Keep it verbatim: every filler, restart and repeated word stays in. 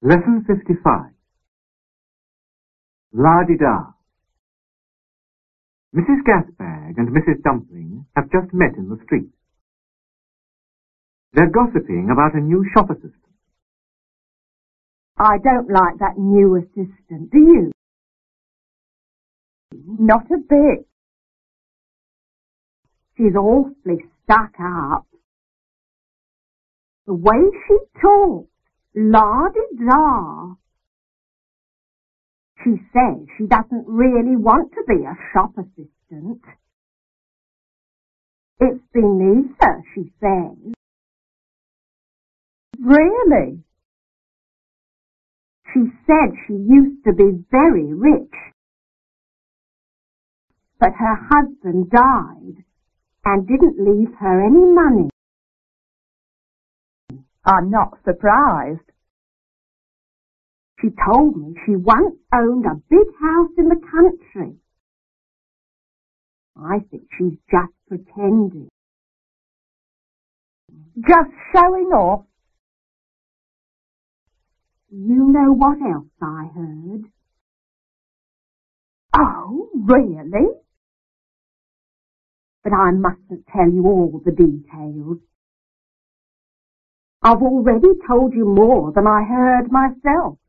Lesson fifty-five. La-di-da. Missus Gasbag and Missus Dumpling have just met in the street. They're gossiping about a new shop assistant. I don't like that new assistant, do you? Not a bit. She's awfully stuck up. The way she talks, la-di-da. She says she doesn't really want to be a shop assistant. It's beneath her, she says. Really? She said she used to be very rich, but her husband died and didn't leave her any money. I'm not surprised. She told me she once owned a big house in the country. I think she's just pretending. Just showing off. You know what else I heard? Oh, really? But I mustn't tell you all the details. I've already told you more than I heard myself.